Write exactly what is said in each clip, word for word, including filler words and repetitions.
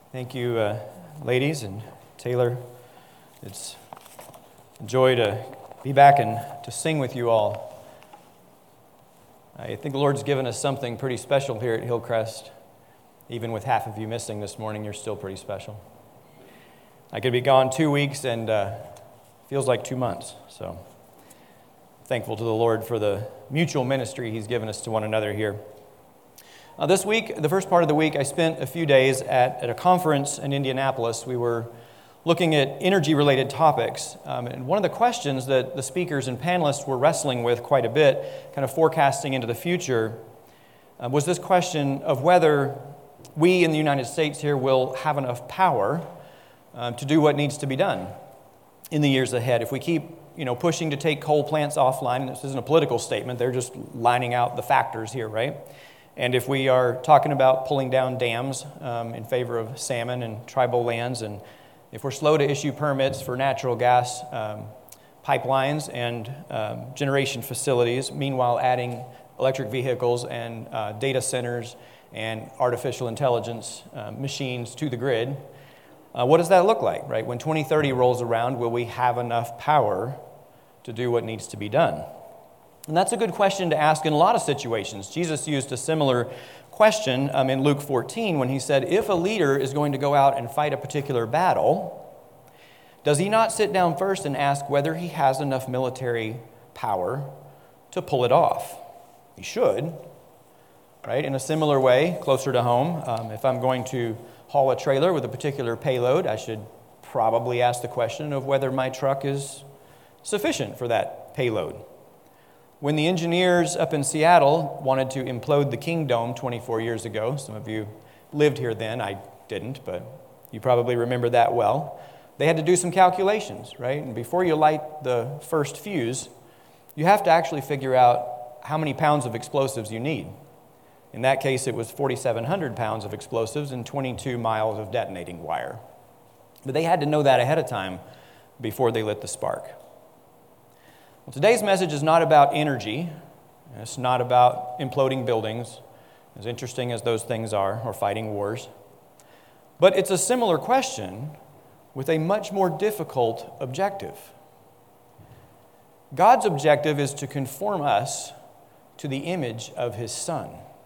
Thank you, uh, ladies and Taylor. It's a joy to be back and to sing with you all. I think the Lord's given us something pretty special here at Hillcrest. Even with half of you missing this morning, you're still pretty special. I could be gone two weeks and uh, feels like two months. So thankful to the Lord for the mutual ministry He's given us to one another here. Uh, this week, the first part of the week, I spent a few days at, at a conference in Indianapolis. We were looking at energy-related topics. Um, and one of the questions that the speakers and panelists were wrestling with quite a bit, kind of forecasting into the future, uh, was this question of whether we in the United States here will have enough power um, to do what needs to be done in the years ahead. If we keep you know, pushing to take coal plants offline, and this isn't a political statement, they're just lining out the factors here, right? And if we are talking about pulling down dams um, in favor of salmon and tribal lands, and if we're slow to issue permits for natural gas um, pipelines and um, generation facilities, meanwhile adding electric vehicles and uh, data centers and artificial intelligence uh, machines to the grid, uh, what does that look like, right? When twenty thirty rolls around, will we have enough power to do what needs to be done? And that's a good question to ask in a lot of situations. Jesus used a similar question um, in Luke fourteen when he said, if a leader is going to go out and fight a particular battle, does he not sit down first and ask whether he has enough military power to pull it off? He should, right? In a similar way, closer to home, um, if I'm going to haul a trailer with a particular payload, I should probably ask the question of whether my truck is sufficient for that payload. When the engineers up in Seattle wanted to implode the Kingdome twenty-four years ago, some of you lived here then, I didn't, but you probably remember that well, they had to do some calculations, right? And before you light the first fuse, you have to actually figure out how many pounds of explosives you need. In that case, it was forty-seven hundred pounds of explosives and twenty-two miles of detonating wire. But they had to know that ahead of time before they lit the spark. Well, today's message is not about energy. It's not about imploding buildings, as interesting as those things are, or fighting wars. But it's a similar question with a much more difficult objective. God's objective is to conform us to the image of His Son.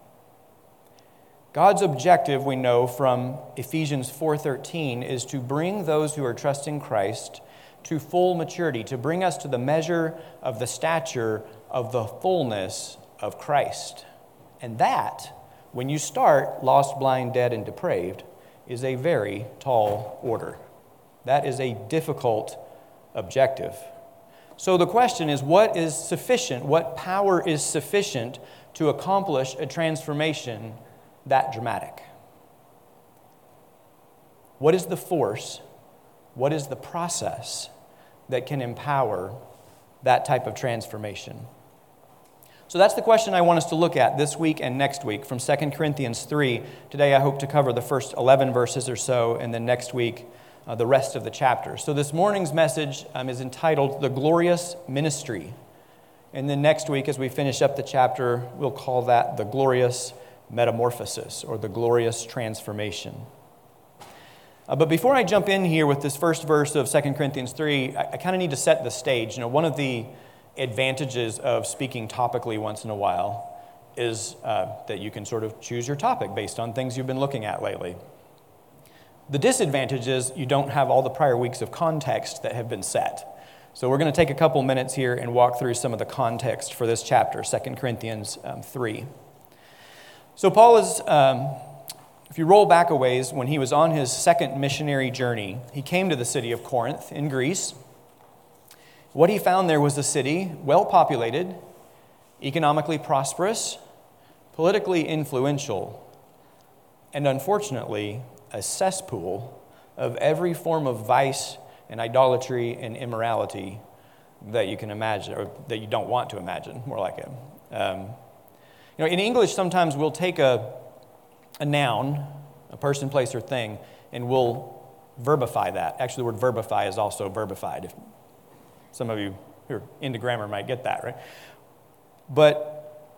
God's objective, we know from Ephesians four thirteen, is to bring those who are trusting Christ to full maturity, to bring us to the measure of the stature of the fullness of Christ. And that, when you start lost, blind, dead, and depraved, is a very tall order. That is a difficult objective. So the question is, what is sufficient? What power is sufficient to accomplish a transformation that dramatic? What is the force? What is the process that can empower that type of transformation? So that's the question I want us to look at this week and next week from Second Corinthians three. Today I hope to cover the first eleven verses or so, and then next week uh, the rest of the chapter. So this morning's message um, is entitled The Glorious Ministry. And then next week, as we finish up the chapter, we'll call that The Glorious Metamorphosis, or The Glorious Transformation. Uh, but before I jump in here with this first verse of Second Corinthians three, I, I kind of need to set the stage. You know, one of the advantages of speaking topically once in a while is uh, that you can sort of choose your topic based on things you've been looking at lately. The disadvantage is you don't have all the prior weeks of context that have been set. So we're going to take a couple minutes here and walk through some of the context for this chapter, Second Corinthians um, three. So Paul is... Um, If you roll back a ways, when he was on his second missionary journey, he came to the city of Corinth in Greece. What he found there was a city well-populated, economically prosperous, politically influential, and unfortunately, a cesspool of every form of vice and idolatry and immorality that you can imagine, or that you don't want to imagine, more like it. Um, you know, in English, sometimes we'll take a a noun, a person, place, or thing, and we'll verbify that. Actually, the word verbify is also verbified. If some of you who are into grammar might get that, right? But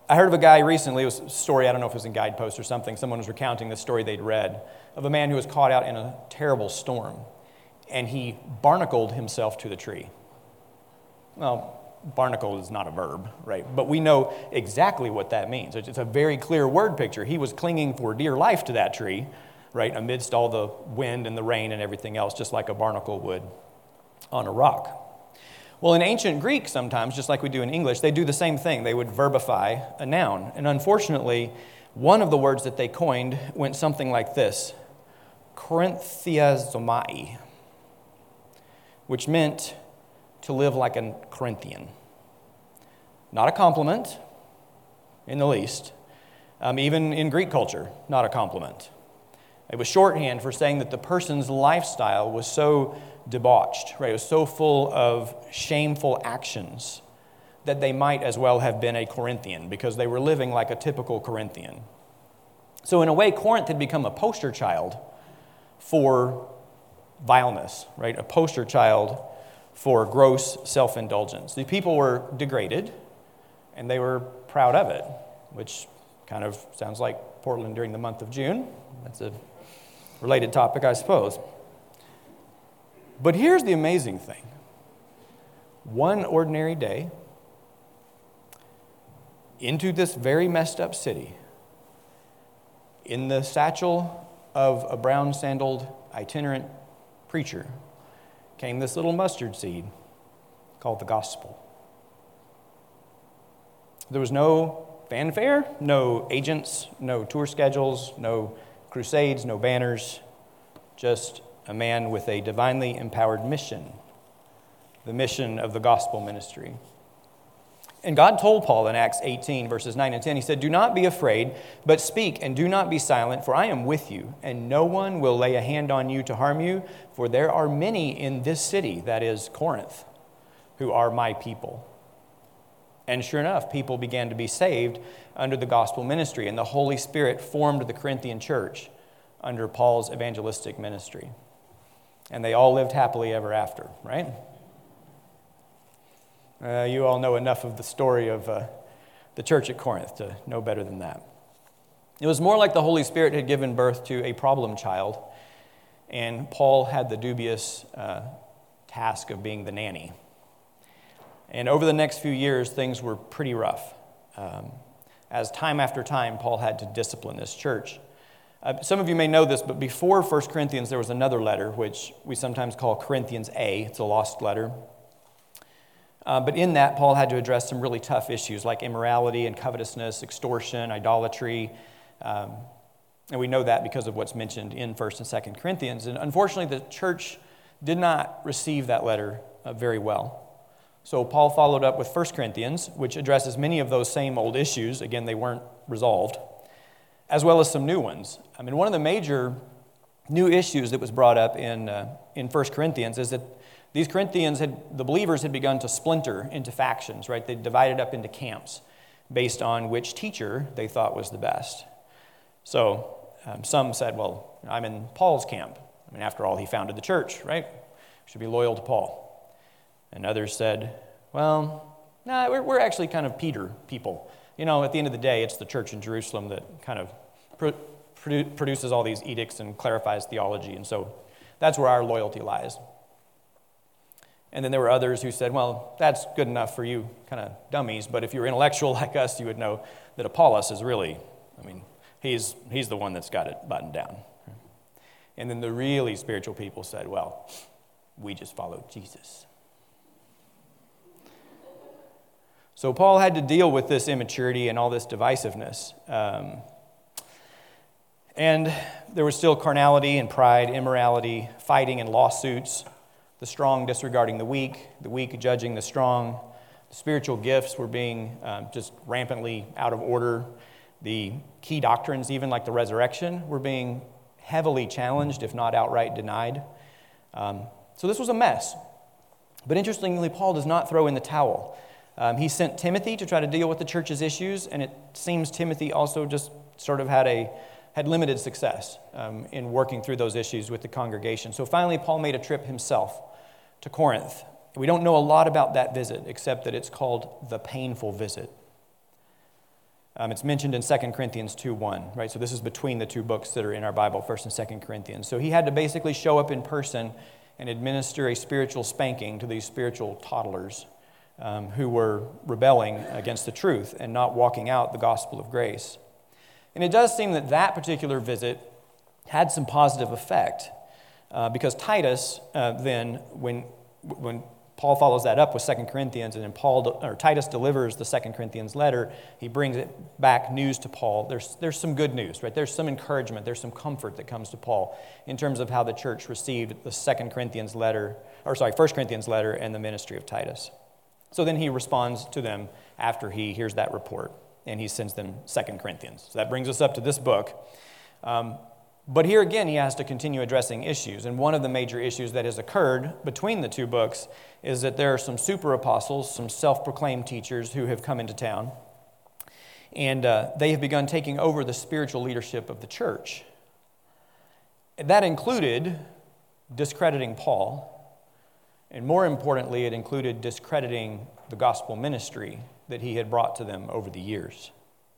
I heard of a guy recently, it was a story, I don't know if it was in Guidepost or something, someone was recounting the story they'd read of a man who was caught out in a terrible storm, and he barnacled himself to the tree. Well, barnacle is not a verb, right? But we know exactly what that means. It's a very clear word picture. He was clinging for dear life to that tree, right, amidst all the wind and the rain and everything else, just like a barnacle would on a rock. Well, in ancient Greek sometimes, just like we do in English, they do the same thing. They would verbify a noun. And unfortunately, one of the words that they coined went something like this, Corinthiazomai, which meant to live like a Corinthian. Not a compliment in the least. Um, even in Greek culture, not a compliment. It was shorthand for saying that the person's lifestyle was so debauched, right? It was so full of shameful actions that they might as well have been a Corinthian because they were living like a typical Corinthian. So in a way, Corinth had become a poster child for vileness, right? A poster child for gross self-indulgence. The people were degraded, and they were proud of it, which kind of sounds like Portland during the month of June. That's a related topic, I suppose. But here's the amazing thing. One ordinary day, into this very messed up city, in the satchel of a brown-sandaled itinerant preacher, came this little mustard seed called the gospel. There was no fanfare, no agents, no tour schedules, no crusades, no banners, just a man with a divinely empowered mission, the mission of the gospel ministry. And God told Paul in Acts eighteen, verses nine and ten, he said, "Do not be afraid, but speak and do not be silent, for I am with you, and no one will lay a hand on you to harm you, for there are many in this city," that is Corinth, "who are my people." And sure enough, people began to be saved under the gospel ministry, and the Holy Spirit formed the Corinthian church under Paul's evangelistic ministry. And they all lived happily ever after, right? Uh, you all know enough of the story of uh, the church at Corinth to know better than that. It was more like the Holy Spirit had given birth to a problem child, and Paul had the dubious uh, task of being the nanny. And over the next few years, things were pretty rough. Um, as time after time, Paul had to discipline this church. Uh, some of you may know this, but before First Corinthians, there was another letter, which we sometimes call Corinthians A. It's a lost letter. Uh, but in that, Paul had to address some really tough issues like immorality and covetousness, extortion, idolatry. Um, and we know that because of what's mentioned in First and Second Corinthians. And unfortunately, the church did not receive that letter uh, very well. So Paul followed up with First Corinthians, which addresses many of those same old issues. Again, they weren't resolved, as well as some new ones. I mean, one of the major new issues that was brought up in uh, in First Corinthians is that these Corinthians had, the believers had begun to splinter into factions, right? They divided up into camps based on which teacher they thought was the best. So um, some said, well, I'm in Paul's camp. I mean, after all, he founded the church, right? We should be loyal to Paul. And others said, well, nah, we're, we're actually kind of Peter people. You know, at the end of the day, it's the church in Jerusalem that kind of pro- produces all these edicts and clarifies theology. And so that's where our loyalty lies. And then there were others who said, well, that's good enough for you kind of dummies, but if you were intellectual like us, you would know that Apollos is really, I mean, he's he's the one that's got it buttoned down. And then the really spiritual people said, well, we just follow Jesus. So Paul had to deal with this immaturity and all this divisiveness. Um, and there was still carnality and pride, immorality, fighting and lawsuits, the strong disregarding the weak, the weak judging the strong. The spiritual gifts were being um, just rampantly out of order. The key doctrines, even like the resurrection, were being heavily challenged, if not outright denied. Um, so this was a mess. But interestingly, Paul does not throw in the towel. Um, he sent Timothy to try to deal with the church's issues, and it seems Timothy also just sort of had a had limited success um, in working through those issues with the congregation. So finally, Paul made a trip himself to Corinth. We don't know a lot about that visit, except that it's called the painful visit. Um, it's mentioned in Second Corinthians two one, right? So this is between the two books that are in our Bible, First and Second Corinthians. So he had to basically show up in person and administer a spiritual spanking to these spiritual toddlers um, who were rebelling against the truth and not walking out the gospel of grace. And it does seem that that particular visit had some positive effect uh, because Titus uh, then, when when Paul follows that up with Second Corinthians, and then Paul or Titus delivers the Second Corinthians letter, he brings it back news to Paul. There's, there's some good news, right? There's some encouragement, there's some comfort that comes to Paul in terms of how the church received the Second Corinthians letter, or sorry, First Corinthians letter and the ministry of Titus. So then he responds to them after he hears that report, and he sends them Second Corinthians. So that brings us up to this book. Um, But here again, he has to continue addressing issues. And one of the major issues that has occurred between the two books is that there are some super apostles, some self-proclaimed teachers who have come into town. And uh, they have begun taking over the spiritual leadership of the church. That included discrediting Paul. And more importantly, it included discrediting the gospel ministry that he had brought to them over the years.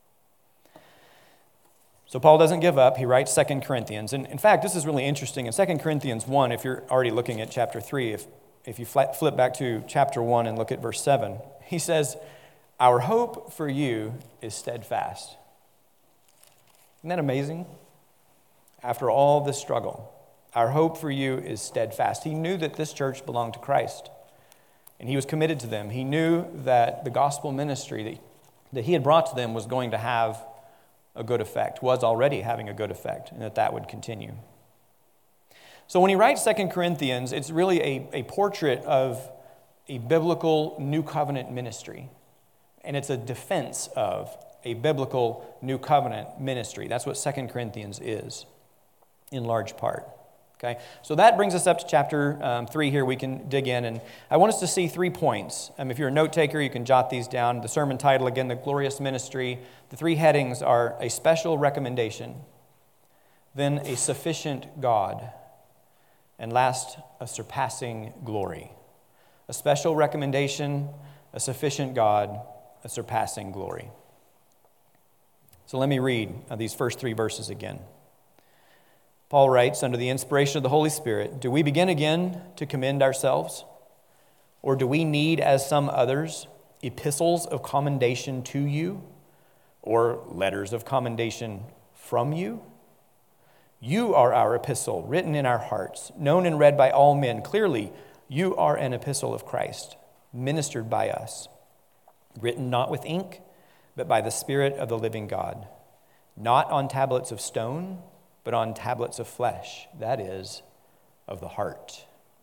So Paul doesn't give up. He writes Second Corinthians. And in fact, this is really interesting. In Second Corinthians one, if you're already looking at chapter three, if, if you flip back to chapter one and look at verse seven, he says, "Our hope for you is steadfast." Isn't that amazing? After all this struggle, our hope for you is steadfast. He knew that this church belonged to Christ, and he was committed to them. He knew that the gospel ministry that, that he had brought to them was going to have a good effect, was already having a good effect, and that that would continue. So when he writes Second Corinthians, it's really a, a portrait of a biblical new covenant ministry, and it's a defense of a biblical new covenant ministry. That's what Second Corinthians is, in large part. Okay, so that brings us up to chapter um, three here. We can dig in, and I want us to see three points. Um, if you're a note taker, you can jot these down. The sermon title, again, The Glorious Ministry. The three headings are a special recommendation, then a sufficient God, and last, a surpassing glory. A special recommendation, a sufficient God, a surpassing glory. So let me read uh, these first three verses again. Paul writes, under the inspiration of the Holy Spirit, "Do we begin again to commend ourselves? Or do we need, as some others, epistles of commendation to you, or letters of commendation from you? You are our epistle, written in our hearts, known and read by all men. Clearly, you are an epistle of Christ, ministered by us, written not with ink, but by the Spirit of the living God, not on tablets of stone, but on tablets of flesh, that is, of the heart."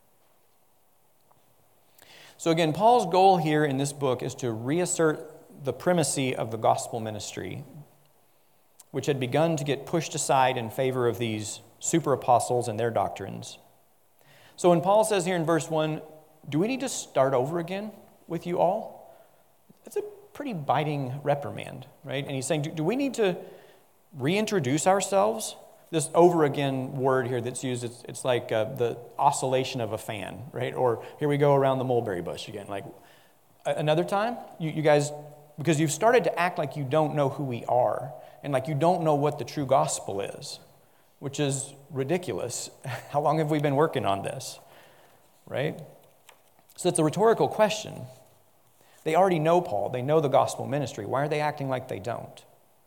So again, Paul's goal here in this book is to reassert the primacy of the gospel ministry, which had begun to get pushed aside in favor of these super apostles and their doctrines. So when Paul says here in verse one, "Do we need to start over again with you all?" That's a pretty biting reprimand, right? And he's saying, do, do we need to reintroduce ourselves? This over again word here that's used, it's, it's like uh, the oscillation of a fan, right? Or here we go around the mulberry bush again. Like another time, you, you guys, because you've started to act like you don't know who we are and like you don't know what the true gospel is, which is ridiculous. How long have we been working on this, right? So it's a rhetorical question. They already know Paul. They know the gospel ministry. Why are they acting like they don't?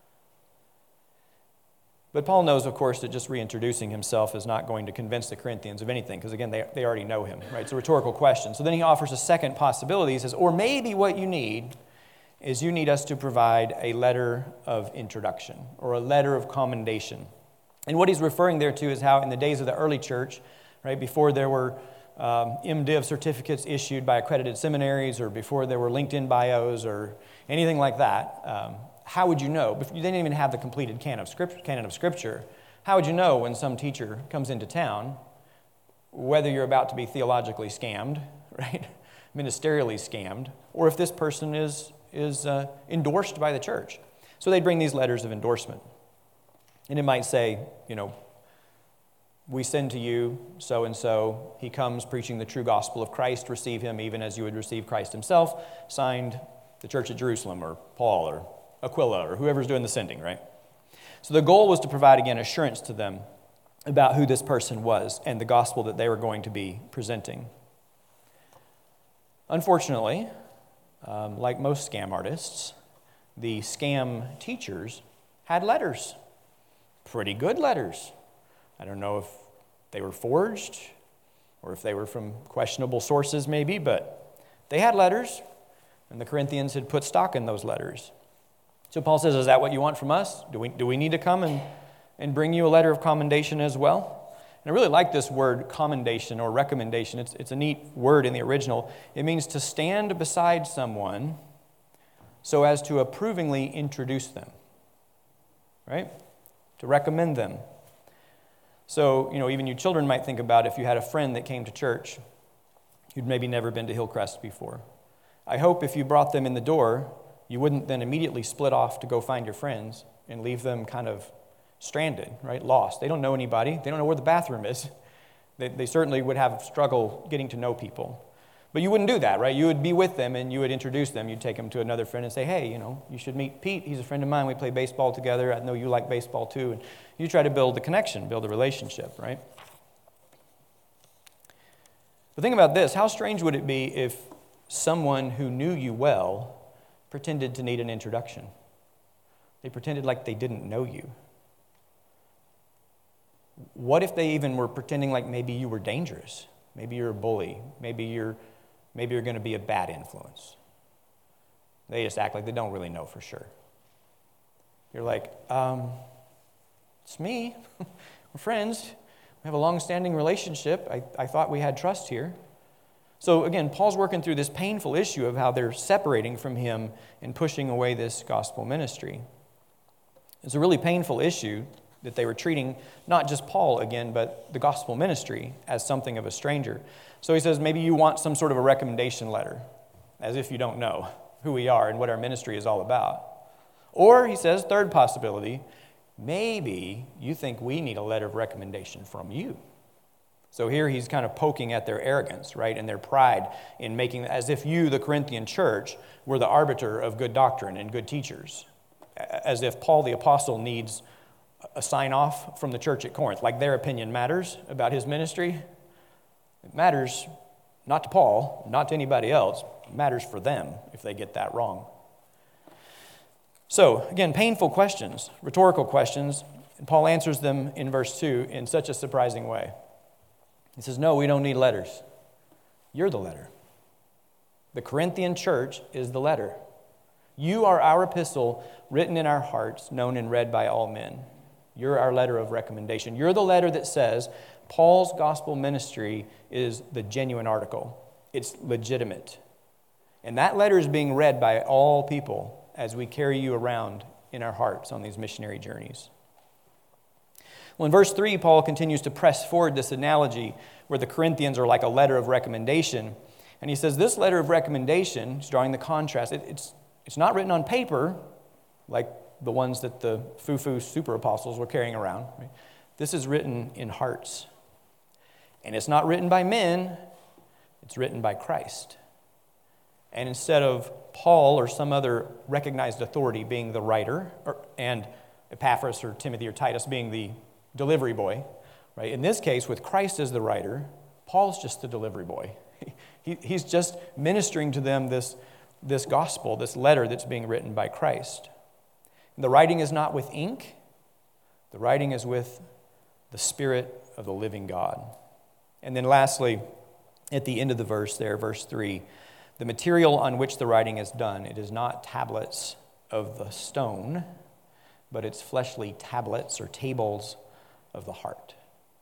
But Paul knows, of course, that just reintroducing himself is not going to convince the Corinthians of anything, because again, they, they already know him, right? It's a rhetorical question. So then he offers a second possibility. He says, or maybe what you need is you need us to provide a letter of introduction or a letter of commendation. And what he's referring there to is how in the days of the early church, right, before there were um, MDiv certificates issued by accredited seminaries or before there were LinkedIn bios or anything like that, um, how would you know? If you didn't even have the completed canon of scripture, canon of scripture, how would you know when some teacher comes into town whether you're about to be theologically scammed, right, ministerially scammed, or if this person is, is uh, endorsed by the church? So they'd bring these letters of endorsement. And it might say, you know, we send to you so-and-so. He comes preaching the true gospel of Christ. Receive him even as you would receive Christ himself. Signed, the church at Jerusalem, or Paul, or Aquila or whoever's doing the sending, right? So the goal was to provide, again, assurance to them about who this person was and the gospel that they were going to be presenting. Unfortunately, um, like most scam artists, the scam teachers had letters, pretty good letters. I don't know if they were forged or if they were from questionable sources maybe, but they had letters, and the Corinthians had put stock in those letters. So Paul says, is that what you want from us? Do we, do we need to come and, and bring you a letter of commendation as well? And I really like this word, commendation or recommendation. It's, it's a neat word in the original. It means to stand beside someone so as to approvingly introduce them, right? To recommend them. So, you know, even you children might think about if you had a friend that came to church who'd maybe never been to Hillcrest before. I hope if you brought them in the door, you wouldn't then immediately split off to go find your friends and leave them kind of stranded, right? Lost. They don't know anybody. They don't know where the bathroom is. They, they certainly would have struggle getting to know people. But you wouldn't do that, right? You would be with them and you would introduce them. You'd take them to another friend and say, hey, you know, you should meet Pete. He's a friend of mine. We play baseball together. I know you like baseball too. And you try to build a connection, build a relationship, right? But think about this. How strange would it be if someone who knew you well pretended to need an introduction? They pretended like they didn't know you. What if they even were pretending like maybe you were dangerous? Maybe you're a bully. Maybe you're maybe you're going to be a bad influence. They just act like they don't really know for sure. You're like, um, it's me. We're friends. We have a long-standing relationship. I, I thought we had trust here. So again, Paul's working through this painful issue of how they're separating from him and pushing away this gospel ministry. It's a really painful issue that they were treating not just Paul again, but the gospel ministry as something of a stranger. So he says, maybe you want some sort of a recommendation letter, as if you don't know who we are and what our ministry is all about. Or, he says, third possibility, maybe you think we need a letter of recommendation from you. So here he's kind of poking at their arrogance, right, and their pride in making, as if you, the Corinthian church, were the arbiter of good doctrine and good teachers. As if Paul the apostle needs a sign-off from the church at Corinth, like their opinion matters about his ministry. It matters not to Paul, not to anybody else. It matters for them if they get that wrong. So, again, painful questions, rhetorical questions, and Paul answers them in verse two in such a surprising way. He says, no, we don't need letters. You're the letter. The Corinthian church is the letter. You are our epistle written in our hearts, known and read by all men. You're our letter of recommendation. You're the letter that says Paul's gospel ministry is the genuine article. It's legitimate. And that letter is being read by all people as we carry you around in our hearts on these missionary journeys. Well, in verse three, Paul continues to press forward this analogy where the Corinthians are like a letter of recommendation. And he says this letter of recommendation, he's drawing the contrast, it, it's, it's not written on paper like the ones that the foo-foo super apostles were carrying around. Right? This is written in hearts. And it's not written by men, it's written by Christ. And instead of Paul or some other recognized authority being the writer, or, and Epaphras or Timothy or Titus being the delivery boy, right? In this case, with Christ as the writer, Paul's just the delivery boy. He, he's just ministering to them this, this gospel, this letter that's being written by Christ. And the writing is not with ink. The writing is with the Spirit of the living God. And then lastly, at the end of the verse there, verse three, the material on which the writing is done, it is not tablets of the stone, but it's fleshly tablets or tables of the heart.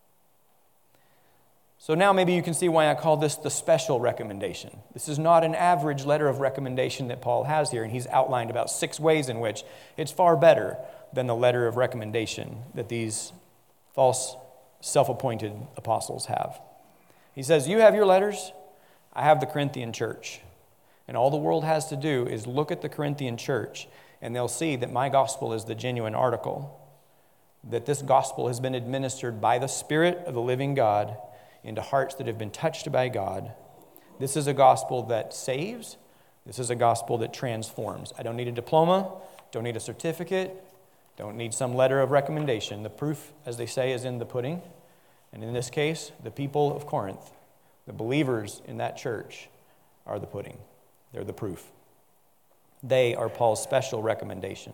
So now maybe you can see why I call this the special recommendation. This is not an average letter of recommendation that Paul has here, and he's outlined about six ways in which it's far better than the letter of recommendation that these false self-appointed apostles have. He says, you have your letters, I have the Corinthian church. And all the world has to do is look at the Corinthian church, and they'll see that my gospel is the genuine article, that this gospel has been administered by the Spirit of the living God into hearts that have been touched by God. This is a gospel that saves. This is a gospel that transforms. I don't need a diploma. Don't need a certificate. Don't need some letter of recommendation. The proof, as they say, is in the pudding. And in this case, the people of Corinth, the believers in that church, are the pudding. They're the proof. They are Paul's special recommendation.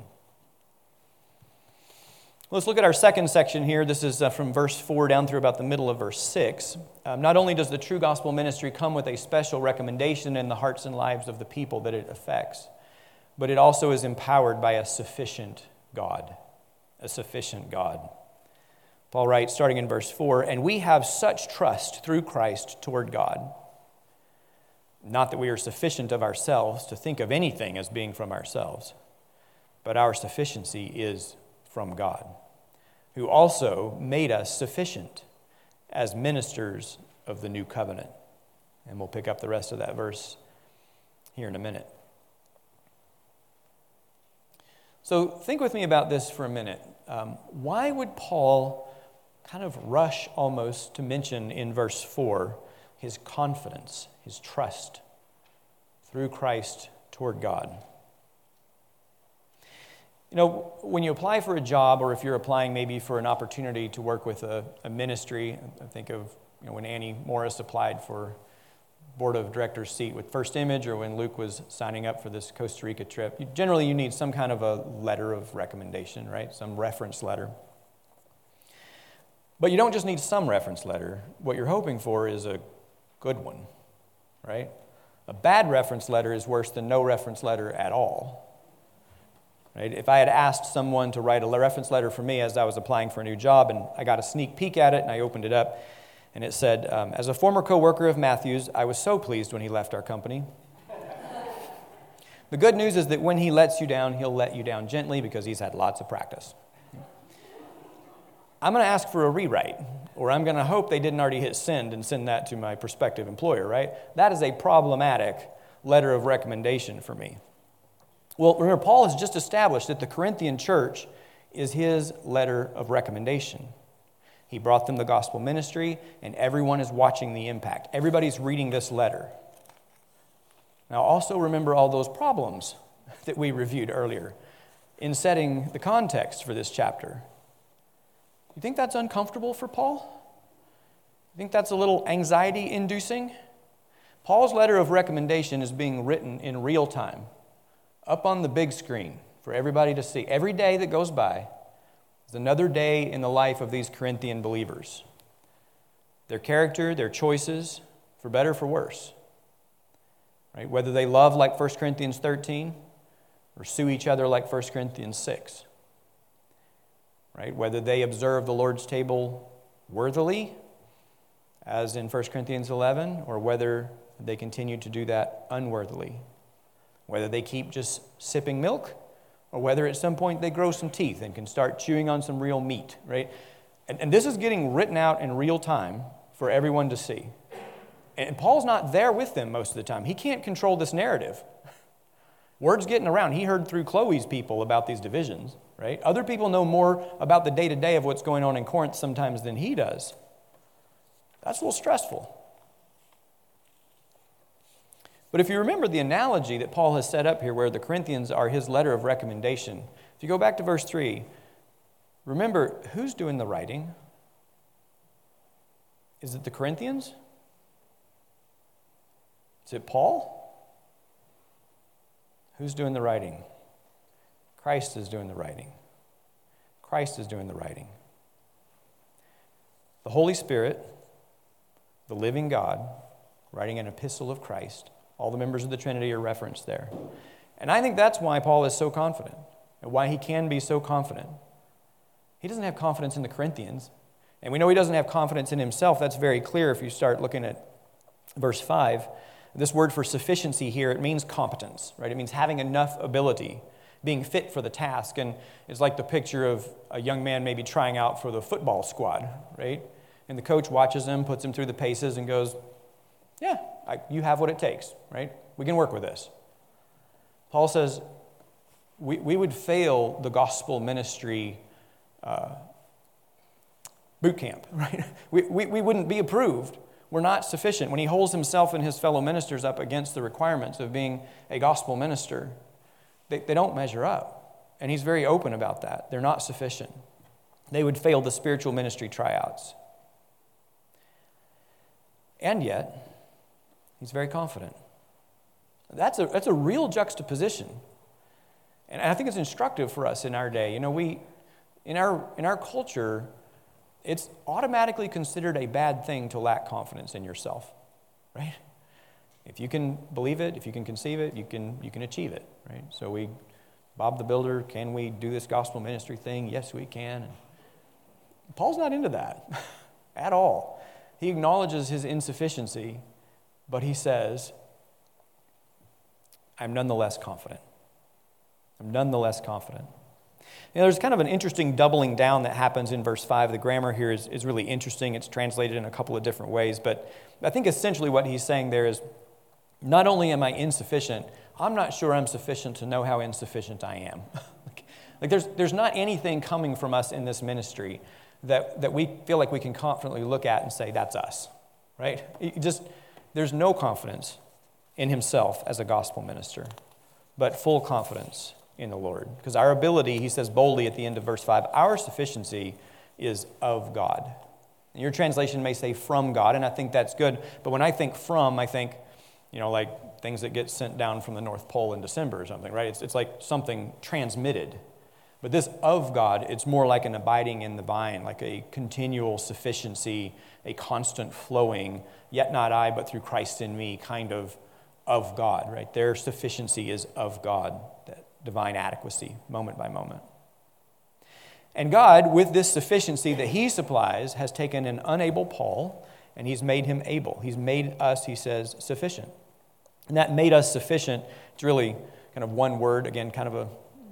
Let's look at our second section here. This is uh, from verse four down through about the middle of verse six. Um, not only does the true gospel ministry come with a special recommendation in the hearts and lives of the people that it affects, but it also is empowered by a sufficient God. A sufficient God. Paul writes, starting in verse four, "And we have such trust through Christ toward God. Not that we are sufficient of ourselves to think of anything as being from ourselves, but our sufficiency is from God, who also made us sufficient as ministers of the new covenant." And we'll pick up the rest of that verse here in a minute. So think with me about this for a minute. Um, why would Paul kind of rush almost to mention in verse four his confidence, his trust through Christ toward God? You know, when you apply for a job, or if you're applying maybe for an opportunity to work with a, a ministry, I think of you know when Annie Morris applied for board of directors seat with First Image, or when Luke was signing up for this Costa Rica trip. You, generally, you need some kind of a letter of recommendation, right? Some reference letter. But you don't just need some reference letter. What you're hoping for is a good one, right? A bad reference letter is worse than no reference letter at all. Right? If I had asked someone to write a reference letter for me as I was applying for a new job, and I got a sneak peek at it, and I opened it up, and it said, um, "As a former co-worker of Matthew's, I was so pleased when he left our company." The good news is that when he lets you down, he'll let you down gently because he's had lots of practice. I'm going to ask for a rewrite, or I'm going to hope they didn't already hit send and send that to my prospective employer, right? That is a problematic letter of recommendation for me. Well, remember, Paul has just established that the Corinthian church is his letter of recommendation. He brought them the gospel ministry, and everyone is watching the impact. Everybody's reading this letter. Now, also remember all those problems that we reviewed earlier in setting the context for this chapter. You think that's uncomfortable for Paul? You think that's a little anxiety-inducing? Paul's letter of recommendation is being written in real time, up on the big screen for everybody to see. Every day that goes by is another day in the life of these Corinthian believers. Their character, their choices, for better or for worse. Right? Whether they love like First Corinthians thirteen or sue each other like First Corinthians six. Right? Whether they observe the Lord's table worthily, as in First Corinthians eleven, or whether they continue to do that unworthily. Whether they keep just sipping milk, or whether at some point they grow some teeth and can start chewing on some real meat, right? And, and this is getting written out in real time for everyone to see. And Paul's not there with them most of the time. He can't control this narrative. Word's getting around. He heard through Chloe's people about these divisions, right? Other people know more about the day-to-day of what's going on in Corinth sometimes than he does. That's a little stressful. But if you remember the analogy that Paul has set up here, where the Corinthians are his letter of recommendation, if you go back to verse three, remember, who's doing the writing? Is it the Corinthians? Is it Paul? Who's doing the writing? Christ is doing the writing. Christ is doing the writing. The Holy Spirit, the living God, writing an epistle of Christ. All the members of the Trinity are referenced there. And I think that's why Paul is so confident, and why he can be so confident. He doesn't have confidence in the Corinthians, and we know he doesn't have confidence in himself. That's very clear if you start looking at verse five. This word for sufficiency here, it means competence, right? It means having enough ability, being fit for the task. And it's like the picture of a young man maybe trying out for the football squad, right? And the coach watches him, puts him through the paces, and goes, yeah, I, you have what it takes, right? We can work with this. Paul says we, we would fail the gospel ministry uh, boot camp, right? We, we, we wouldn't be approved. We're not sufficient. When he holds himself and his fellow ministers up against the requirements of being a gospel minister, they, they don't measure up. and he's very open about that. They're not sufficient. They would fail the spiritual ministry tryouts. And yet, he's very confident. That's a, that's a real juxtaposition. And I think it's instructive for us in our day. You know, we, in our, in our culture, it's automatically considered a bad thing to lack confidence in yourself, right? If you can believe it, if you can conceive it, you can, you can achieve it, right? So we, Bob the Builder, can we do this gospel ministry thing? Yes, we can. And Paul's not into that at all. He acknowledges his insufficiency, but he says, I'm nonetheless confident. I'm nonetheless confident. You know, there's kind of an interesting doubling down that happens in verse five. The grammar here is, is really interesting. It's translated in a couple of different ways, but I think essentially what he's saying there is, not only am I insufficient, I'm not sure I'm sufficient to know how insufficient I am. like, like there's, there's not anything coming from us in this ministry that, that we feel like we can confidently look at and say, that's us, right? It just, there's no confidence in himself as a gospel minister, but full confidence in the Lord. Because our ability, he says boldly at the end of verse five, our sufficiency is of God. And your translation may say from God, and I think that's good. But when I think from, I think, you know, like things that get sent down from the North Pole in December or something, right? It's, it's like something transmitted. But this of God, it's more like an abiding in the vine, like a continual sufficiency, a constant flowing, yet not I, but through Christ in me, kind of of God, right? Their sufficiency is of God, that divine adequacy, moment by moment. And God, with this sufficiency that he supplies, has taken an unable Paul, and he's made him able. He's made us, he says, sufficient. And that made us sufficient, it's really kind of one word, again, kind of a,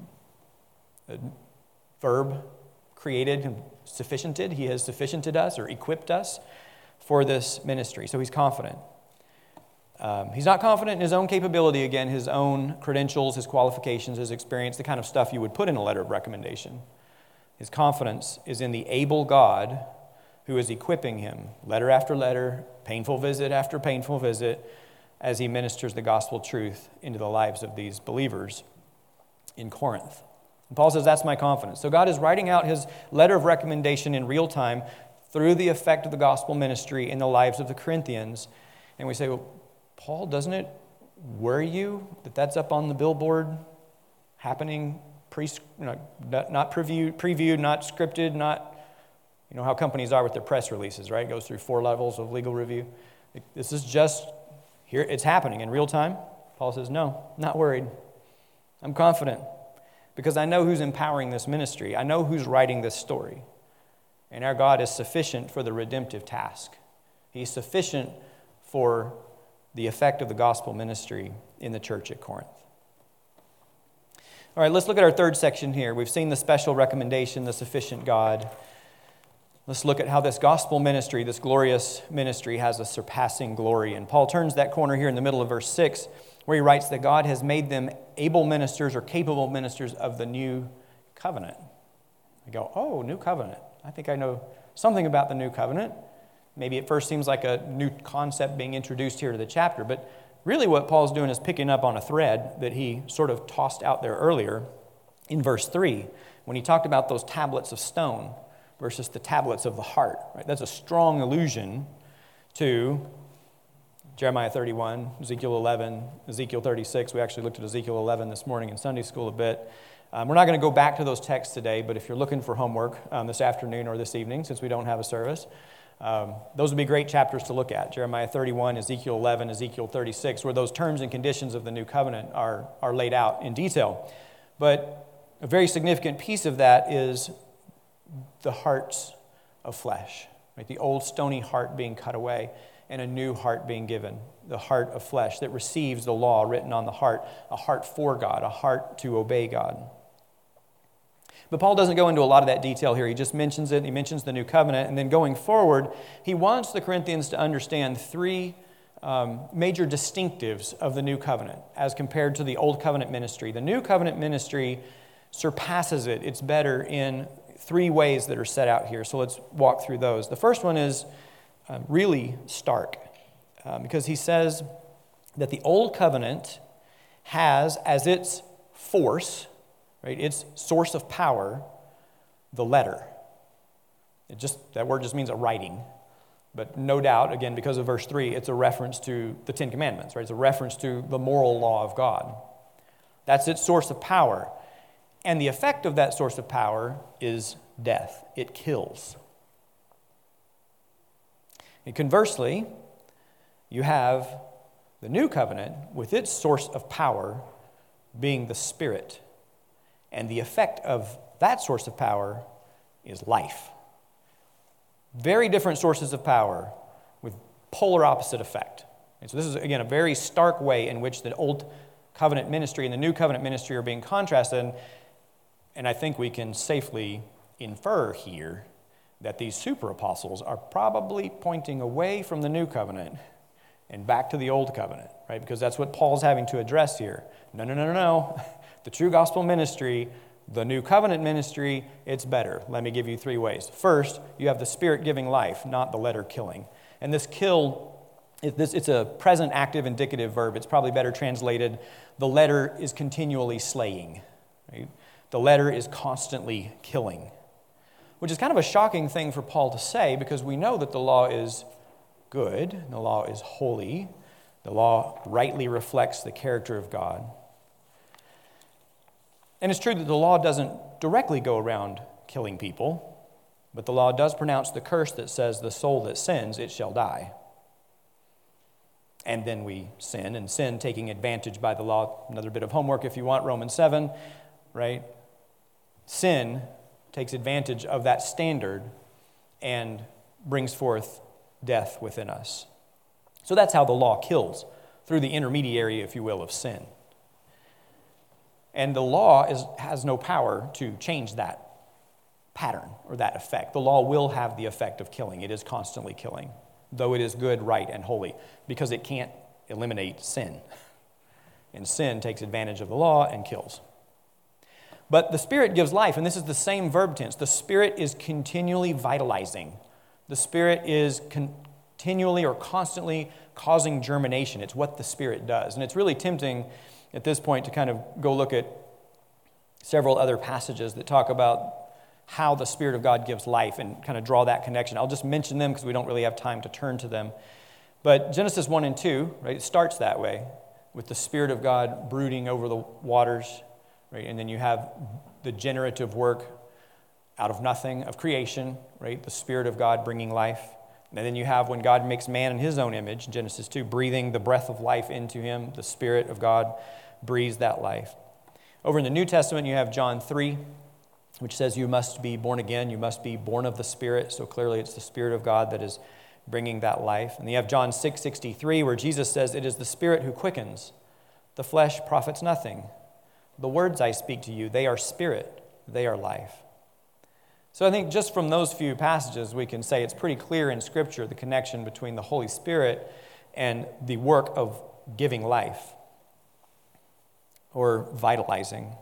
a verb, created and sufficiented. He has sufficiented us or equipped us for this ministry. So he's confident. Um, he's not confident in his own capability, again, his own credentials, his qualifications, his experience, the kind of stuff you would put in a letter of recommendation. His confidence is in the able God who is equipping him, letter after letter, painful visit after painful visit, as he ministers the gospel truth into the lives of these believers in Corinth. And Paul says, that's my confidence. So God is writing out his letter of recommendation in real time through the effect of the gospel ministry in the lives of the Corinthians. And we say, well, Paul, doesn't it worry you that that's up on the billboard, happening, pre, you know, not previewed, previewed, not scripted, not, you know how companies are with their press releases, right? It goes through four levels of legal review. This is just, here, it's happening in real time. Paul says, no, not worried. I'm confident because I know who's empowering this ministry. I know who's writing this story. And our God is sufficient for the redemptive task. He's sufficient for the effect of the gospel ministry in the church at Corinth. All right, let's look at our third section here. We've seen the special recommendation, the sufficient God. Let's look at how this gospel ministry, this glorious ministry, has a surpassing glory. And Paul turns that corner here in the middle of verse six, where he writes that God has made them able ministers or capable ministers of the new covenant. I go, oh, new covenant. I think I know something about the new covenant. Maybe at first seems like a new concept being introduced here to the chapter, but really what Paul's doing is picking up on a thread that he sort of tossed out there earlier in verse three, when he talked about those tablets of stone versus the tablets of the heart. Right? That's a strong allusion to Jeremiah thirty-one, Ezekiel eleven, Ezekiel thirty-six. We actually looked at Ezekiel eleven this morning in Sunday school a bit. Um, we're not going to go back to those texts today, but if you're looking for homework um, this afternoon or this evening, since we don't have a service, Um, those would be great chapters to look at. Jeremiah thirty-one, Ezekiel eleven, Ezekiel thirty-six, where those terms and conditions of the new covenant are, are laid out in detail. But a very significant piece of that is the hearts of flesh, right? The old stony heart being cut away and a new heart being given, the heart of flesh that receives the law written on the heart, a heart for God, a heart to obey God. But Paul doesn't go into a lot of that detail here. He just mentions it. He mentions the new covenant. And then going forward, he wants the Corinthians to understand three um, major distinctives of the new covenant as compared to the old covenant ministry. The new covenant ministry surpasses it. It's better in three ways that are set out here. So let's walk through those. The first one is uh, really stark um, because he says that the old covenant has as its force right? Its source of power, the letter. It just, that word just means a writing. But no doubt, again, because of verse three, it's a reference to the Ten Commandments, right? It's a reference to the moral law of God. That's its source of power. And the effect of that source of power is death. It kills. And conversely, you have the new covenant with its source of power being the Spirit. And the effect of that source of power is life. Very different sources of power with polar opposite effect. And so this is, again, a very stark way in which the old covenant ministry and the new covenant ministry are being contrasted. And I think we can safely infer here that these super apostles are probably pointing away from the new covenant and back to the old covenant, right? Because that's what Paul's having to address here. No, no, no, no, no. The true gospel ministry, the new covenant ministry, it's better. Let me give you three ways. First, you have the Spirit giving life, not the letter killing. And this kill, it's a present active indicative verb. It's probably better translated, the letter is continually slaying. Right? The letter is constantly killing, which is kind of a shocking thing for Paul to say because we know that the law is good, the law is holy, the law rightly reflects the character of God. And it's true that the law doesn't directly go around killing people, but the law does pronounce the curse that says the soul that sins, it shall die. And then we sin, and sin taking advantage by the law. Another bit of homework if you want, Romans seven, right? Sin takes advantage of that standard and brings forth death within us. So that's how the law kills, through the intermediary, if you will, of sin. And the law is, has no power to change that pattern or that effect. The law will have the effect of killing. It is constantly killing, though it is good, right, and holy, because it can't eliminate sin. And sin takes advantage of the law and kills. But the Spirit gives life, and this is the same verb tense. The Spirit is continually vitalizing. The Spirit is continually or constantly causing germination. It's what the Spirit does. And it's really tempting at this point to kind of go look at several other passages that talk about how the Spirit of God gives life and kind of draw that connection. I'll just mention them because we don't really have time to turn to them. But Genesis one and two, right, it starts that way with the Spirit of God brooding over the waters, right? And then you have the generative work out of nothing of creation, right? The Spirit of God bringing life. And then you have when God makes man in his own image, Genesis two, breathing the breath of life into him, the Spirit of God breathes that life. Over in the New Testament, you have John three, which says you must be born again, you must be born of the Spirit. So clearly it's the Spirit of God that is bringing that life. And you have John six sixty-three, where Jesus says, it is the Spirit who quickens, the flesh profits nothing. The words I speak to you, they are spirit, they are life. So I think just from those few passages, we can say it's pretty clear in Scripture the connection between the Holy Spirit and the work of giving life or vitalizing.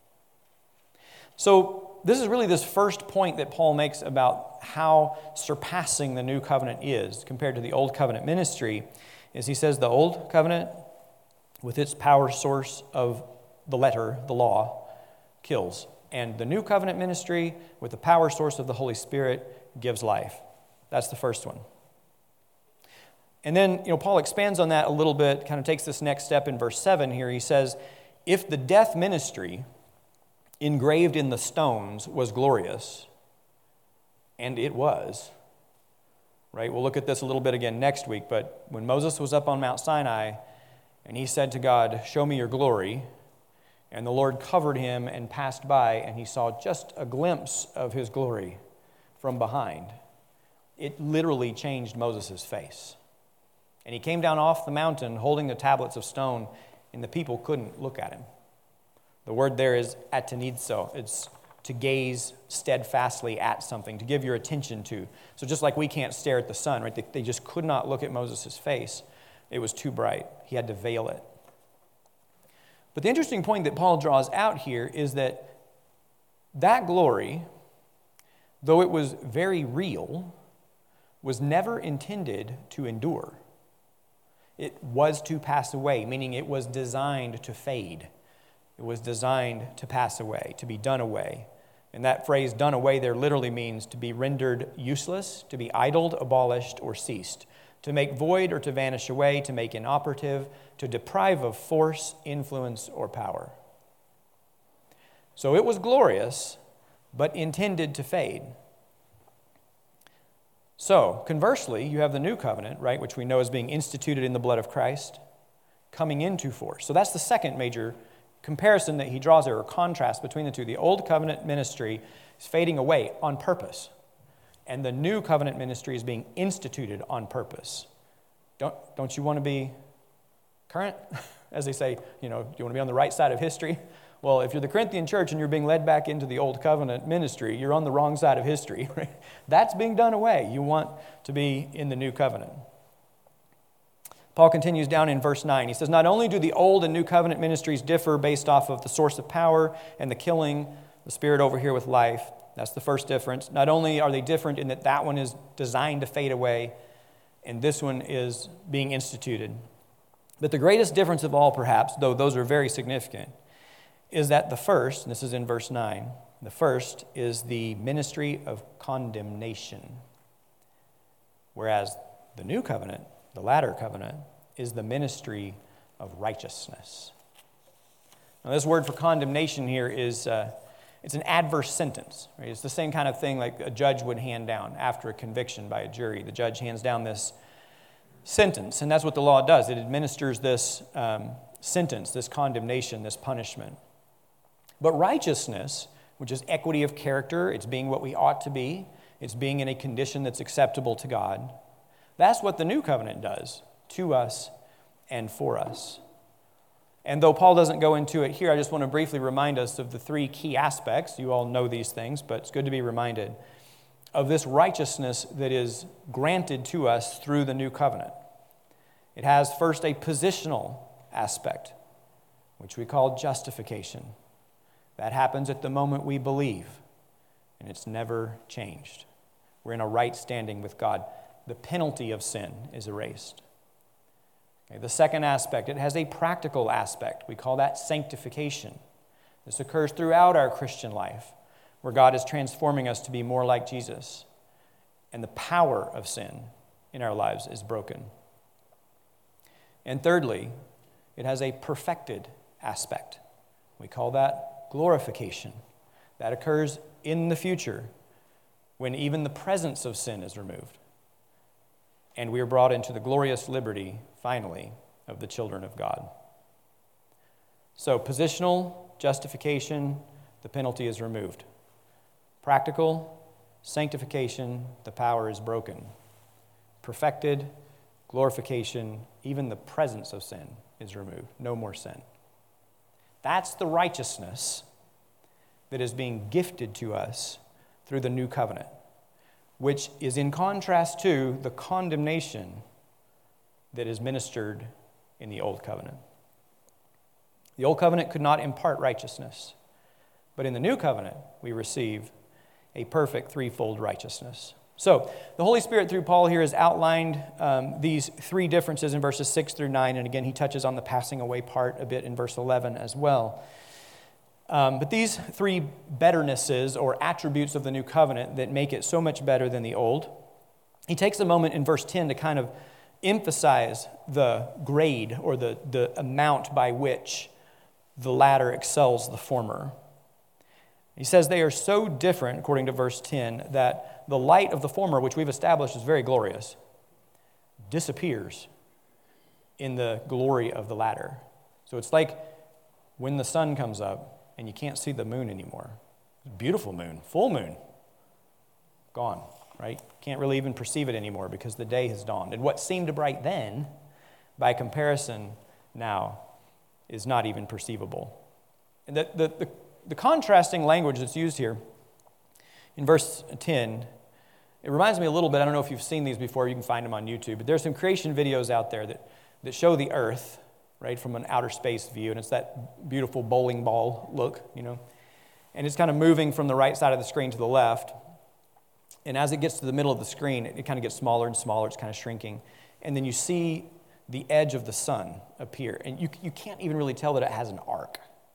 So this is really this first point that Paul makes about how surpassing the new covenant is compared to the old covenant ministry, is he says the old covenant, with its power source of the letter, the law, kills. And the new covenant ministry, with the power source of the Holy Spirit, gives life. That's the first one. And then, you know, Paul expands on that a little bit, kind of takes this next step in verse seven here. He says, if the death ministry engraved in the stones was glorious, and it was, right? We'll look at this a little bit again next week, but when Moses was up on Mount Sinai, and he said to God, show me your glory, and the Lord covered him and passed by, and he saw just a glimpse of his glory from behind. It literally changed Moses' face. And he came down off the mountain holding the tablets of stone, and the people couldn't look at him. The word there is atenizo. It's to gaze steadfastly at something, to give your attention to. So just like we can't stare at the sun, right? They, they just could not look at Moses' face. It was too bright. He had to veil it. But the interesting point that Paul draws out here is that that glory, though it was very real, was never intended to endure. It was to pass away, meaning it was designed to fade. It was designed to pass away, to be done away. And that phrase, done away, there literally means to be rendered useless, to be idled, abolished, or ceased, to make void or to vanish away, to make inoperative, to deprive of force, influence, or power. So it was glorious, but intended to fade. So, conversely, you have the new covenant, right, which we know is being instituted in the blood of Christ, coming into force. So that's the second major comparison that he draws there, or contrast between the two. The old covenant ministry is fading away on purpose, and the new covenant ministry is being instituted on purpose. Don't, don't you want to be current? As they say, you know, do you want to be on the right side of history? Well, if you're the Corinthian church and you're being led back into the old covenant ministry, you're on the wrong side of history. Right? That's being done away. You want to be in the new covenant. Paul continues down in verse nine. He says, not only do the old and new covenant ministries differ based off of the source of power and the killing, the Spirit over here with life. That's the first difference. Not only are they different in that that one is designed to fade away and this one is being instituted. But the greatest difference of all, perhaps, though those are very significant, is that the first, and this is in verse nine, the first is the ministry of condemnation, whereas the new covenant, the latter covenant, is the ministry of righteousness. Now, this word for condemnation here is, uh, it's an adverse sentence. Right? It's the same kind of thing like a judge would hand down after a conviction by a jury. The judge hands down this sentence, and that's what the law does. It administers this um, sentence, this condemnation, this punishment. But righteousness, which is equity of character, it's being what we ought to be, it's being in a condition that's acceptable to God, that's what the new covenant does to us and for us. And though Paul doesn't go into it here, I just want to briefly remind us of the three key aspects. You all know these things, but it's good to be reminded of this righteousness that is granted to us through the new covenant. It has first a positional aspect, which we call justification. That happens at the moment we believe, and it's never changed. We're in a right standing with God. The penalty of sin is erased. Okay, the second aspect, it has a practical aspect. We call that sanctification. This occurs throughout our Christian life, where God is transforming us to be more like Jesus, and the power of sin in our lives is broken. And thirdly, it has a perfected aspect. We call that glorification. That occurs in the future when even the presence of sin is removed. And we are brought into the glorious liberty, finally, of the children of God. So, positional justification, the penalty is removed. Practical sanctification, the power is broken. Perfected glorification, even the presence of sin is removed. No more sin. That's the righteousness that is being gifted to us through the new covenant, which is in contrast to the condemnation that is ministered in the old covenant. The old covenant could not impart righteousness, but in the new covenant, we receive a perfect threefold righteousness. So, the Holy Spirit through Paul here has outlined um, these three differences in verses six through nine, and again, he touches on the passing away part a bit in verse eleven as well. Um, but these three betternesses or attributes of the new covenant that make it so much better than the old, he takes a moment in verse ten to kind of emphasize the grade or the, the amount by which the latter excels the former. He says they are so different, according to verse ten, that the light of the former, which we've established is very glorious, disappears in the glory of the latter. So it's like when the sun comes up and you can't see the moon anymore. Beautiful moon, full moon, gone, right? Can't really even perceive it anymore because the day has dawned. And what seemed bright then, by comparison now, is not even perceivable. And the, the, the, the contrasting language that's used here in verse ten, it reminds me a little bit, I don't know if you've seen these before, you can find them on YouTube, but there's some creation videos out there that, that show the earth, right, from an outer space view, and it's that beautiful bowling ball look, you know, and it's kind of moving from the right side of the screen to the left, and as it gets to the middle of the screen, it, it kind of gets smaller and smaller, it's kind of shrinking, and then you see the edge of the sun appear, and you, you can't even really tell that it has an arc.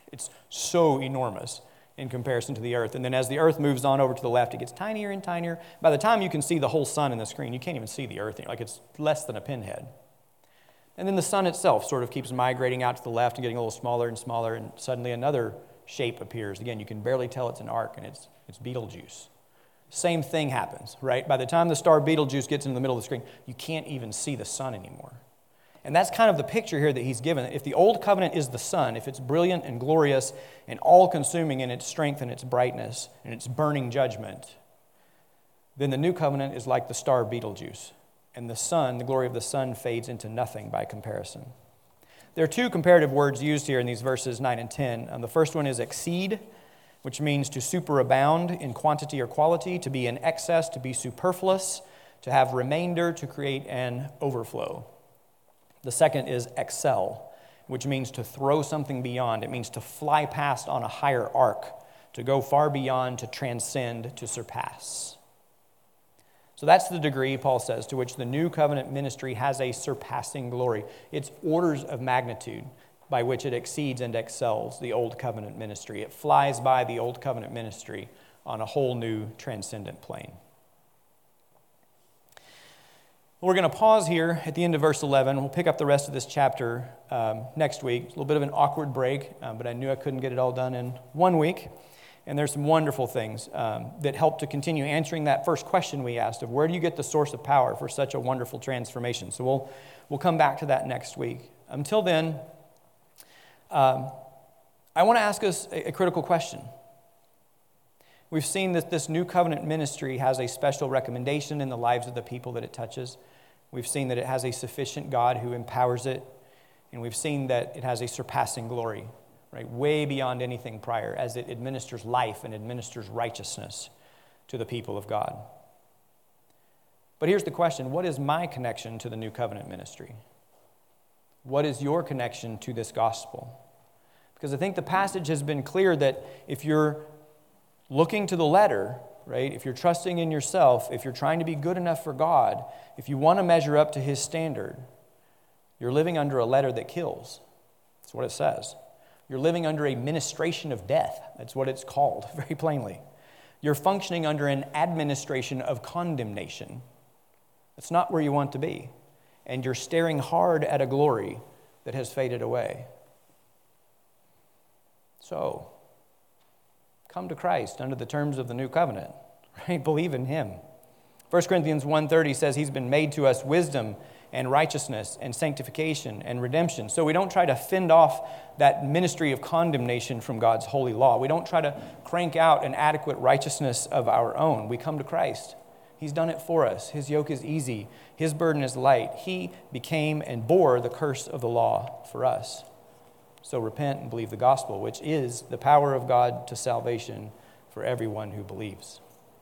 It's so enormous in comparison to the earth. And then as the earth moves on over to the left, it gets tinier and tinier. By the time you can see the whole sun in the screen, you can't even see the earth. Like it's less than a pinhead. And then the sun itself sort of keeps migrating out to the left and getting a little smaller and smaller, and suddenly another shape appears. Again, you can barely tell it's an arc, and it's it's Betelgeuse. Same thing happens, right? By the time the star Betelgeuse gets into the middle of the screen, you can't even see the sun anymore. And that's kind of the picture here that he's given. If the old covenant is the sun, if it's brilliant and glorious and all-consuming in its strength and its brightness and its burning judgment, then the new covenant is like the star Betelgeuse. And the sun, the glory of the sun, fades into nothing by comparison. There are two comparative words used here in these verses nine and ten. Um, the first one is exceed, which means to superabound in quantity or quality, to be in excess, to be superfluous, to have remainder, to create an overflow. The second is excel, which means to throw something beyond. It means to fly past on a higher arc, to go far beyond, to transcend, to surpass. So that's the degree, Paul says, to which the new covenant ministry has a surpassing glory. It's orders of magnitude by which it exceeds and excels the old covenant ministry. It flies by the old covenant ministry on a whole new transcendent plane. We're going to pause here at the end of verse eleven. We'll pick up the rest of this chapter um, next week. It's a little bit of an awkward break, um, but I knew I couldn't get it all done in one week. And there's some wonderful things um, that help to continue answering that first question we asked of where do you get the source of power for such a wonderful transformation? So we'll we'll come back to that next week. Until then, um, I want to ask us a, a critical question. We've seen that this new covenant ministry has a special recommendation in the lives of the people that it touches. We've seen that it has a sufficient God who empowers it. And we've seen that it has a surpassing glory, right, way beyond anything prior, as it administers life and administers righteousness to the people of God. But here's the question: what is my connection to the new covenant ministry? What is your connection to this gospel? Because I think the passage has been clear that if you're looking to the letter, right, if you're trusting in yourself, if you're trying to be good enough for God, if you want to measure up to His standard, you're living under a letter that kills. That's what it says. You're living under a ministration of death. That's what it's called, very plainly. You're functioning under an administration of condemnation. That's not where you want to be. And you're staring hard at a glory that has faded away. So, come to Christ under the terms of the new covenant, right? Believe in Him. First Corinthians one thirty says He's been made to us wisdom and righteousness and sanctification and redemption. So we don't try to fend off that ministry of condemnation from God's holy law. We don't try to crank out an adequate righteousness of our own. We come to Christ. He's done it for us. His yoke is easy. His burden is light. He became and bore the curse of the law for us. So repent and believe the gospel, which is the power of God to salvation for everyone who believes.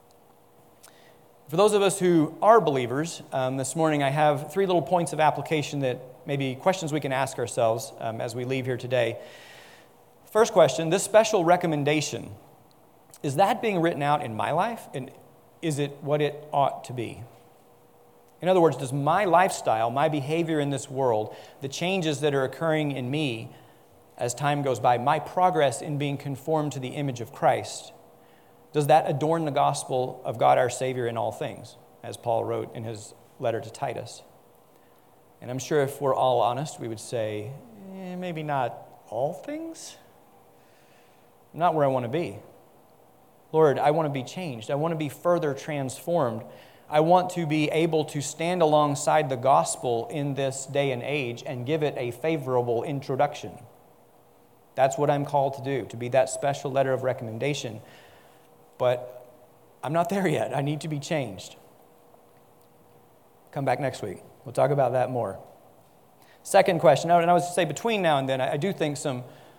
For those of us who are believers, um, this morning I have three little points of application that maybe questions we can ask ourselves um, as we leave here today. First question, this special recommendation, is that being written out in my life? And is it what it ought to be? In other words, does my lifestyle, my behavior in this world, the changes that are occurring in me as time goes by, my progress in being conformed to the image of Christ, does that adorn the gospel of God our Savior in all things, as Paul wrote in his letter to Titus? And I'm sure if we're all honest, we would say, eh, maybe not all things. Not where I want to be. Lord, I want to be changed. I want to be further transformed. I want to be able to stand alongside the gospel in this day and age and give it a favorable introduction. That's what I'm called to do, to be that special letter of recommendation. But I'm not there yet. I need to be changed. Come back next week. We'll talk about that more. Second question, and I would say between now and then, I do think some,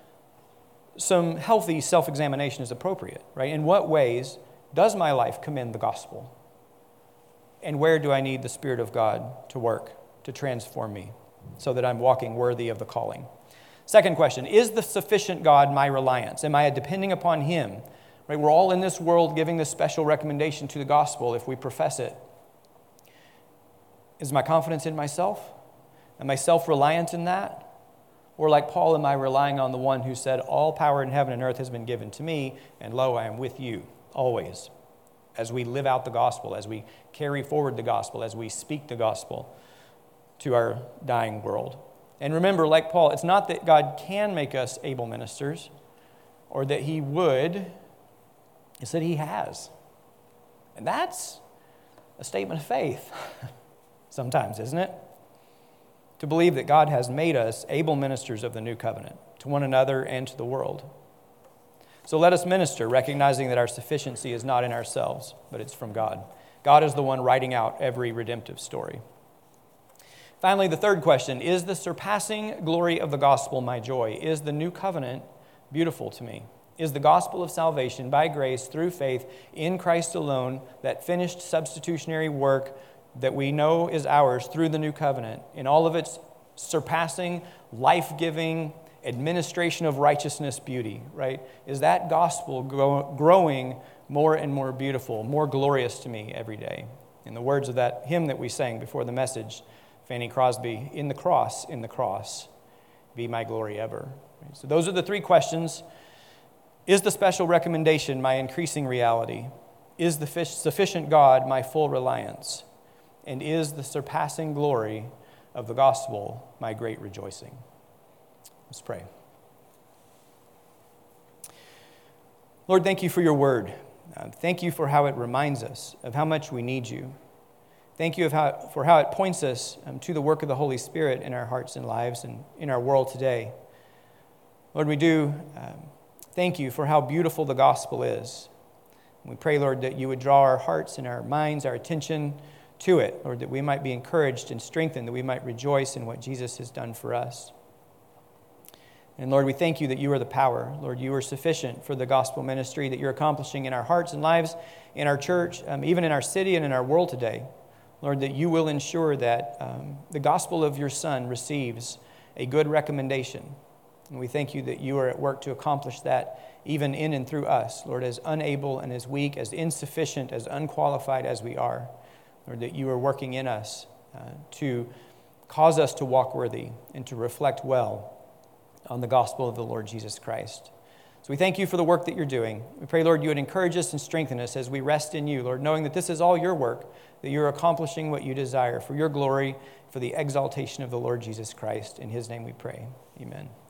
some healthy self-examination is appropriate, right? In what ways does my life commend the gospel? And where do I need the Spirit of God to work, to transform me, so that I'm walking worthy of the calling? Second question, is the sufficient God my reliance? Am I depending upon Him? Right, we're all in this world giving this special recommendation to the gospel if we profess it. Is my confidence in myself? Am I self-reliant in that? Or like Paul, am I relying on the one who said, all power in heaven and earth has been given to me, and lo, I am with you always, as we live out the gospel, as we carry forward the gospel, as we speak the gospel to our dying world. And remember, like Paul, it's not that God can make us able ministers or that he would, it's that he has. And that's a statement of faith sometimes, isn't it? To believe that God has made us able ministers of the new covenant to one another and to the world. So let us minister, recognizing that our sufficiency is not in ourselves, but it's from God. God is the one writing out every redemptive story. Finally, the third question, is the surpassing glory of the gospel my joy? Is the new covenant beautiful to me? Is the gospel of salvation by grace through faith in Christ alone, that finished substitutionary work that we know is ours through the new covenant, in all of its surpassing, life-giving, administration of righteousness beauty, right? Is that gospel grow, growing more and more beautiful, more glorious to me every day? In the words of that hymn that we sang before the message, Fanny Crosby, in the cross, in the cross, be my glory ever. So those are the three questions. Is the special recommendation my increasing reality? Is the sufficient God my full reliance? And is the surpassing glory of the gospel my great rejoicing? Let's pray. Lord, thank you for your word. Uh, thank you for how it reminds us of how much we need you. Thank you of how, for how it points us um, to the work of the Holy Spirit in our hearts and lives and in our world today. Lord, we do um, thank you for how beautiful the gospel is. We pray, Lord, that you would draw our hearts and our minds, our attention to it, Lord, that we might be encouraged and strengthened, that we might rejoice in what Jesus has done for us. And Lord, we thank you that you are the power. Lord, you are sufficient for the gospel ministry that you're accomplishing in our hearts and lives, in our church, um, even in our city and in our world today. Lord, that you will ensure that um, the gospel of your Son receives a good recommendation. And we thank you that you are at work to accomplish that even in and through us, Lord, as unable and as weak, as insufficient, as unqualified as we are. Lord, that you are working in us uh, to cause us to walk worthy and to reflect well on the gospel of the Lord Jesus Christ. So we thank you for the work that you're doing. We pray, Lord, you would encourage us and strengthen us as we rest in you, Lord, knowing that this is all your work, that you're accomplishing what you desire for your glory, for the exaltation of the Lord Jesus Christ. In his name we pray. Amen.